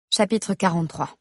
Chapitre 43.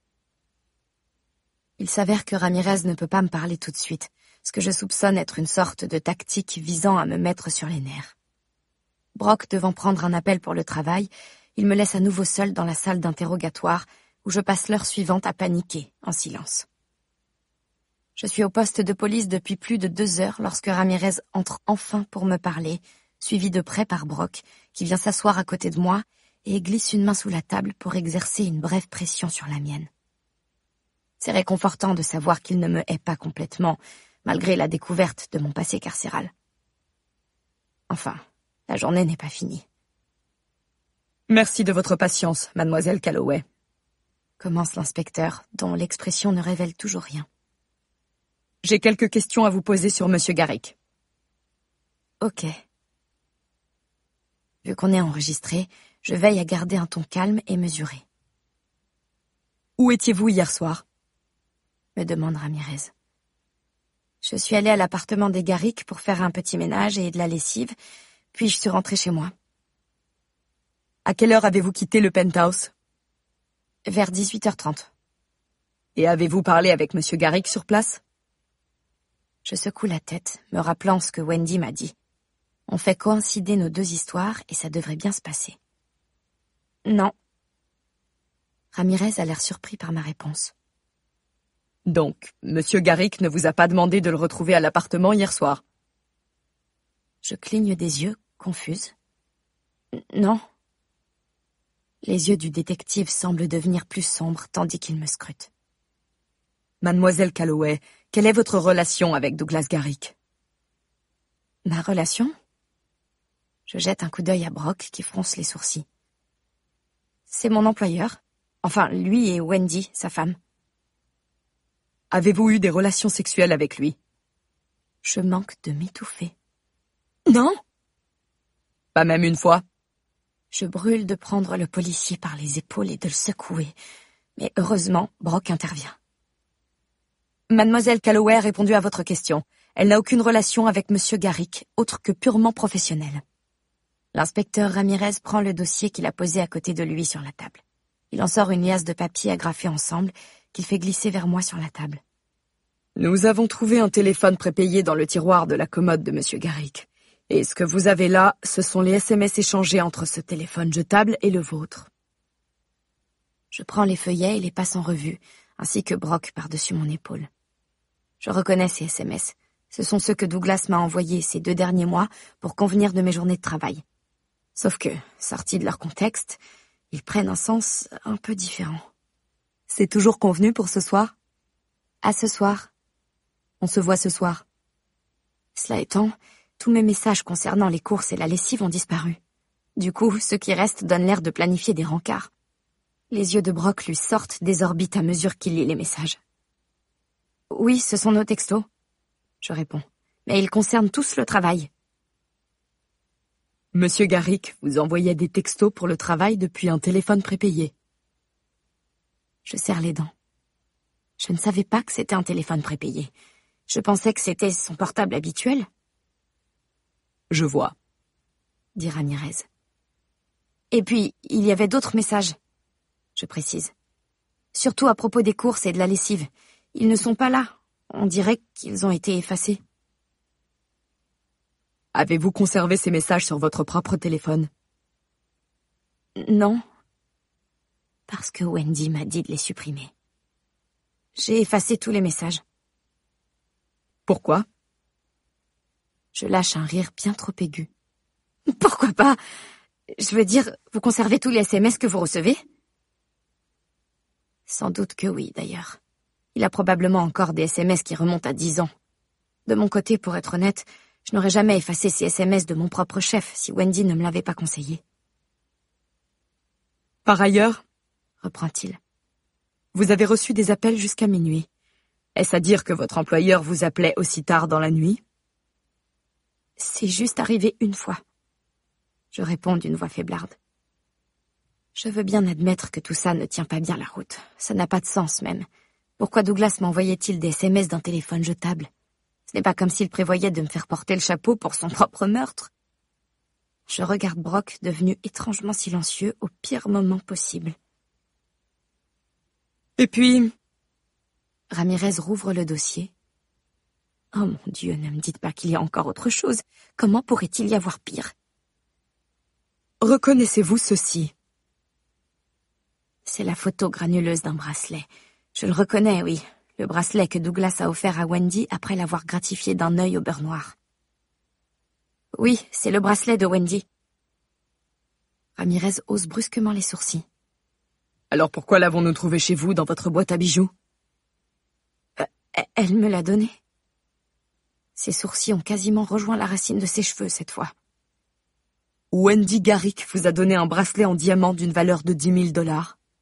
Il s'avère que Ramirez ne peut pas me parler tout de suite, ce que je soupçonne être une sorte de tactique visant à me mettre sur les nerfs. Brock devant prendre un appel pour le travail, il me laisse à nouveau seul dans la salle d'interrogatoire où je passe l'heure suivante à paniquer, en silence. Je suis au poste de police depuis plus de 2 heures lorsque Ramirez entre enfin pour me parler, suivi de près par Brock, qui vient s'asseoir à côté de moi et glisse une main sous la table pour exercer une brève pression sur la mienne. C'est réconfortant de savoir qu'il ne me hait pas complètement, malgré la découverte de mon passé carcéral. Enfin, la journée n'est pas finie. Merci de votre patience, mademoiselle Calloway. Commence l'inspecteur, dont l'expression ne révèle toujours rien. J'ai quelques questions à vous poser sur Monsieur Garrick. Ok. Vu qu'on est enregistré, je veille à garder un ton calme et mesuré. Où étiez-vous hier soir ? Me demande Ramirez. Je suis allée à l'appartement des Garrick pour faire un petit ménage et de la lessive, puis je suis rentrée chez moi. À quelle heure avez-vous quitté le penthouse ? Vers 18h30. Et avez-vous parlé avec Monsieur Garrick sur place ? Je secoue la tête, me rappelant ce que Wendy m'a dit. On fait coïncider nos deux histoires et ça devrait bien se passer. Non. Ramirez a l'air surpris par ma réponse. Donc, Monsieur Garrick ne vous a pas demandé de le retrouver à l'appartement hier soir ? Je cligne des yeux, confuse. Non. Les yeux du détective semblent devenir plus sombres tandis qu'il me scrute. Mademoiselle Calloway, quelle est votre relation avec Douglas Garrick ? Ma relation ? Je jette un coup d'œil à Brock qui fronce les sourcils. C'est mon employeur. Enfin, lui et Wendy, sa femme. Avez-vous eu des relations sexuelles avec lui ? Je manque de m'étouffer. Non ? Pas même une fois ? Je brûle de prendre le policier par les épaules et de le secouer. Mais heureusement, Brock intervient. Mademoiselle Calloway a répondu à votre question. Elle n'a aucune relation avec Monsieur Garrick, autre que purement professionnelle. L'inspecteur Ramirez prend le dossier qu'il a posé à côté de lui sur la table. Il en sort une liasse de papiers agrafés ensemble qu'il fait glisser vers moi sur la table. Nous avons trouvé un téléphone prépayé dans le tiroir de la commode de Monsieur Garrick. Et ce que vous avez là, ce sont les SMS échangés entre ce téléphone jetable et le vôtre. Je prends les feuillets et les passe en revue, ainsi que Brock par-dessus mon épaule. Je reconnais ces SMS. Ce sont ceux que Douglas m'a envoyés ces 2 derniers mois pour convenir de mes journées de travail. Sauf que, sortis de leur contexte, ils prennent un sens un peu différent. C'est toujours convenu pour ce soir ? À ce soir. On se voit ce soir. Cela étant, tous mes messages concernant les courses et la lessive ont disparu. Du coup, ceux qui restent donnent l'air de planifier des rencarts. Les yeux de Brock lui sortent des orbites à mesure qu'il lit les messages. Oui, ce sont nos textos. Je réponds. Mais ils concernent tous le travail. Monsieur Garrick vous envoyait des textos pour le travail depuis un téléphone prépayé. Je serre les dents. Je ne savais pas que c'était un téléphone prépayé. Je pensais que c'était son portable habituel. Je vois, dit Ramirez. Et puis, il y avait d'autres messages, je précise. Surtout à propos des courses et de la lessive. Ils ne sont pas là. On dirait qu'ils ont été effacés. Avez-vous conservé ces messages sur votre propre téléphone ? Non. Parce que Wendy m'a dit de les supprimer. J'ai effacé tous les messages. Pourquoi ? Je lâche un rire bien trop aigu. Pourquoi pas ? Je veux dire, vous conservez tous les SMS que vous recevez ? Sans doute que oui, d'ailleurs. Il a probablement encore des SMS qui remontent à 10 ans. De mon côté, pour être honnête, je n'aurais jamais effacé ces SMS de mon propre chef si Wendy ne me l'avait pas conseillé. Par ailleurs, reprend-il, vous avez reçu des appels jusqu'à minuit. Est-ce à dire que votre employeur vous appelait aussi tard dans la nuit ? C'est juste arrivé une fois. Je réponds d'une voix faiblarde. Je veux bien admettre que tout ça ne tient pas bien la route. Ça n'a pas de sens même. Pourquoi Douglas m'envoyait-il des SMS d'un téléphone jetable ? Ce n'est pas comme s'il prévoyait de me faire porter le chapeau pour son propre meurtre. Je regarde Brock, devenu étrangement silencieux au pire moment possible. Et puis... Ramirez rouvre le dossier. Oh mon Dieu, ne me dites pas qu'il y a encore autre chose. Comment pourrait-il y avoir pire? Reconnaissez-vous ceci? C'est la photo granuleuse d'un bracelet. Je le reconnais, oui. Le bracelet que Douglas a offert à Wendy après l'avoir gratifié d'un œil au beurre noir. Oui, c'est le bracelet de Wendy. Ramirez hausse brusquement les sourcils. Alors pourquoi l'avons-nous trouvé chez vous, dans votre boîte à bijoux? Elle me l'a donné. Ses sourcils ont quasiment rejoint la racine de ses cheveux cette fois. Wendy Garrick vous a donné un bracelet en diamant d'une valeur de $10 000.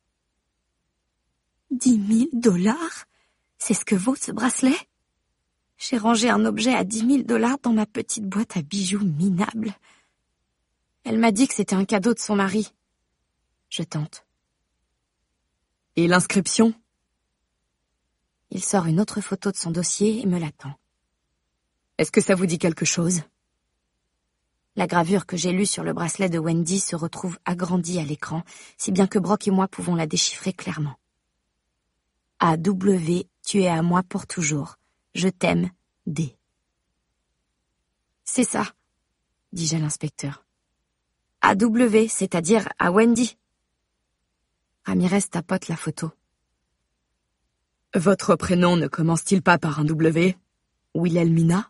$10 000? C'est ce que vaut ce bracelet? J'ai rangé un objet à $10 000 dans ma petite boîte à bijoux minable. Elle m'a dit que c'était un cadeau de son mari. Je tente. Et l'inscription? Il sort une autre photo de son dossier et me l'attend. Est-ce que ça vous dit quelque chose? La gravure que j'ai lue sur le bracelet de Wendy se retrouve agrandie à l'écran, si bien que Brock et moi pouvons la déchiffrer clairement. A.W. Tu es à moi pour toujours. Je t'aime, D. C'est ça, dis-je à l'inspecteur. A.W., c'est-à-dire à Wendy. Ramirez tapote la photo. Votre prénom ne commence-t-il pas par un W? Wilhelmina?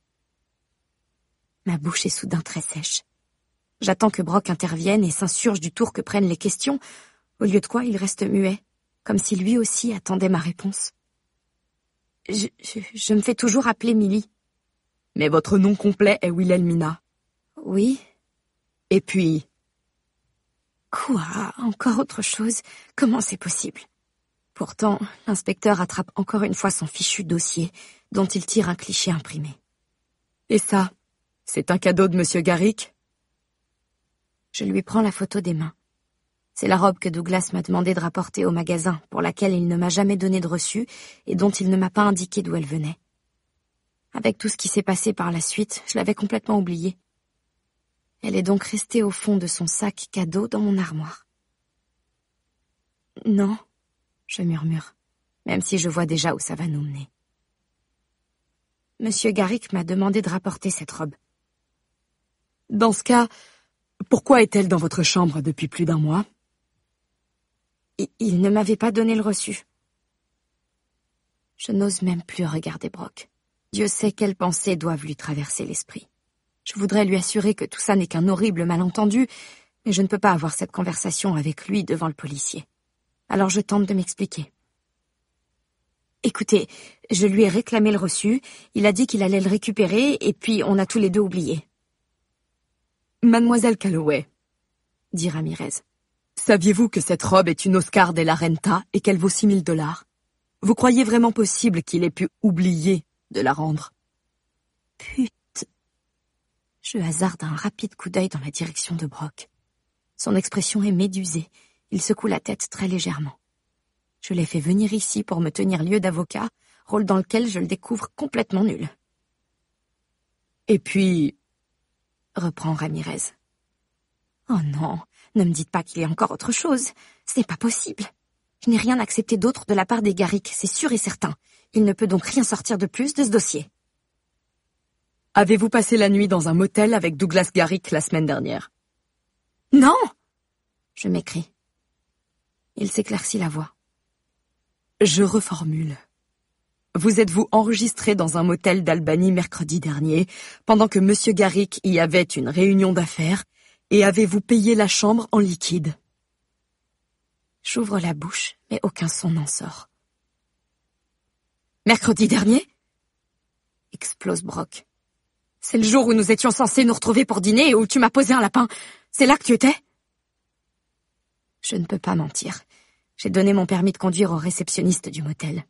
Ma bouche est soudain très sèche. J'attends que Brock intervienne et s'insurge du tour que prennent les questions, au lieu de quoi il reste muet, comme si lui aussi attendait ma réponse. Je me fais toujours appeler Millie. Mais votre nom complet est Wilhelmina. Oui. Et puis... Quoi? Encore autre chose? Comment c'est possible? Pourtant, l'inspecteur attrape encore une fois son fichu dossier, dont il tire un cliché imprimé. Et ça, c'est un cadeau de Monsieur Garrick? Je lui prends la photo des mains. C'est la robe que Douglas m'a demandé de rapporter au magasin, pour laquelle il ne m'a jamais donné de reçu et dont il ne m'a pas indiqué d'où elle venait. Avec tout ce qui s'est passé par la suite, je l'avais complètement oubliée. Elle est donc restée au fond de son sac cadeau dans mon armoire. Non, je murmure, même si je vois déjà où ça va nous mener. Monsieur Garrick m'a demandé de rapporter cette robe. Dans ce cas, pourquoi est-elle dans votre chambre depuis plus d'1 mois? Il ne m'avait pas donné le reçu. Je n'ose même plus regarder Brock. Dieu sait quelles pensées doivent lui traverser l'esprit. Je voudrais lui assurer que tout ça n'est qu'un horrible malentendu, mais je ne peux pas avoir cette conversation avec lui devant le policier. Alors je tente de m'expliquer. Écoutez, je lui ai réclamé le reçu, il a dit qu'il allait le récupérer, et puis on a tous les deux oublié. Mademoiselle Calloway, dit Ramirez. Saviez-vous que cette robe est une Oscar de la Renta et qu'elle vaut $6 000? Vous croyez vraiment possible qu'il ait pu oublier de la rendre? Putain. Je hasarde un rapide coup d'œil dans la direction de Brock. Son expression est médusée. Il secoue la tête très légèrement. Je l'ai fait venir ici pour me tenir lieu d'avocat, rôle dans lequel je le découvre complètement nul. Et puis... reprend Ramirez. Oh non, ne me dites pas qu'il y a encore autre chose. Ce n'est pas possible. Je n'ai rien accepté d'autre de la part des Garrick, c'est sûr et certain. Il ne peut donc rien sortir de plus de ce dossier. Avez-vous passé la nuit dans un motel avec Douglas Garrick la semaine dernière? Non! Je m'écrie. Il s'éclaircit la voix. Je reformule. Vous êtes-vous enregistré dans un motel d'Albany mercredi dernier, pendant que Monsieur Garrick y avait une réunion d'affaires, et avez-vous payé la chambre en liquide? J'ouvre la bouche, mais aucun son n'en sort. Mercredi dernier? Explose Brock. C'est le jour où nous étions censés nous retrouver pour dîner et où tu m'as posé un lapin. C'est là que tu étais? Je ne peux pas mentir. J'ai donné mon permis de conduire au réceptionniste du motel.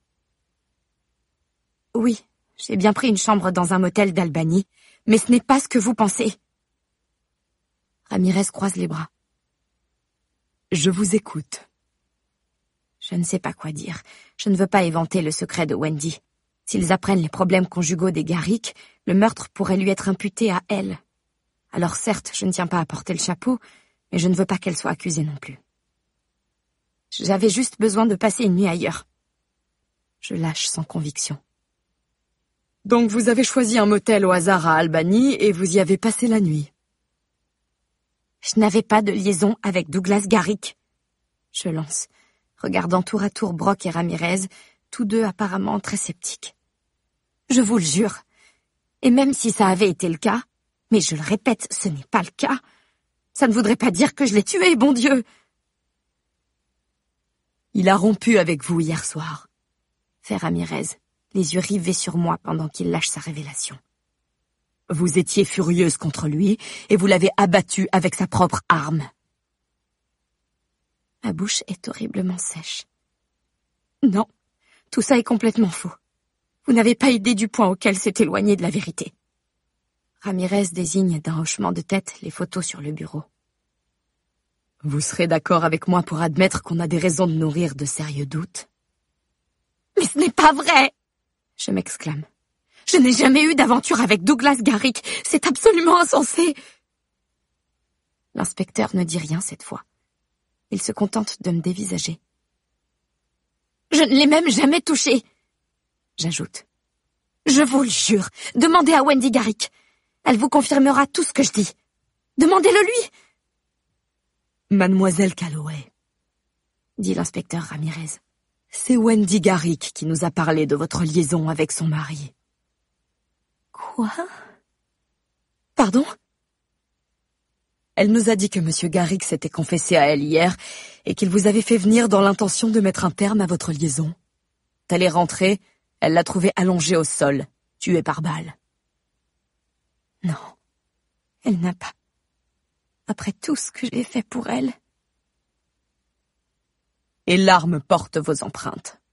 Oui, j'ai bien pris une chambre dans un motel d'Albany, mais ce n'est pas ce que vous pensez. Ramirez croise les bras. Je vous écoute. Je ne sais pas quoi dire. Je ne veux pas éventer le secret de Wendy. S'ils apprennent les problèmes conjugaux des Garrick, le meurtre pourrait lui être imputé à elle. Alors certes, je ne tiens pas à porter le chapeau, mais je ne veux pas qu'elle soit accusée non plus. J'avais juste besoin de passer une nuit ailleurs. Je lâche sans conviction. Donc vous avez choisi un motel au hasard à Albany et vous y avez passé la nuit. Je n'avais pas de liaison avec Douglas Garrick. Je lance, regardant tour à tour Brock et Ramirez, tous deux apparemment très sceptiques. Je vous le jure. Et même si ça avait été le cas, mais je le répète, ce n'est pas le cas, ça ne voudrait pas dire que je l'ai tué, bon Dieu. Il a rompu avec vous hier soir, fait Ramirez, les yeux rivés sur moi pendant qu'il lâche sa révélation. Vous étiez furieuse contre lui et vous l'avez abattu avec sa propre arme. Ma bouche est horriblement sèche. Non, tout ça est complètement faux. Vous n'avez pas idée du point auquel c'est éloigné de la vérité. Ramirez désigne d'un hochement de tête les photos sur le bureau. Vous serez d'accord avec moi pour admettre qu'on a des raisons de nourrir de sérieux doutes? Mais ce n'est pas vrai! Je m'exclame. Je n'ai jamais eu d'aventure avec Douglas Garrick. C'est absolument insensé. L'inspecteur ne dit rien cette fois. Il se contente de me dévisager. Je ne l'ai même jamais touché. J'ajoute. Je vous le jure, demandez à Wendy Garrick. Elle vous confirmera tout ce que je dis. Demandez-le lui. Mademoiselle Calloway, dit l'inspecteur Ramirez. C'est Wendy Garrick qui nous a parlé de votre liaison avec son mari. Quoi? Pardon? Elle nous a dit que Monsieur Garrick s'était confessé à elle hier et qu'il vous avait fait venir dans l'intention de mettre un terme à votre liaison. Elle est rentrée, elle l'a trouvé allongé au sol, tué par balle. Non, elle n'a pas. Après tout ce que j'ai fait pour elle. Et l'arme porte vos empreintes.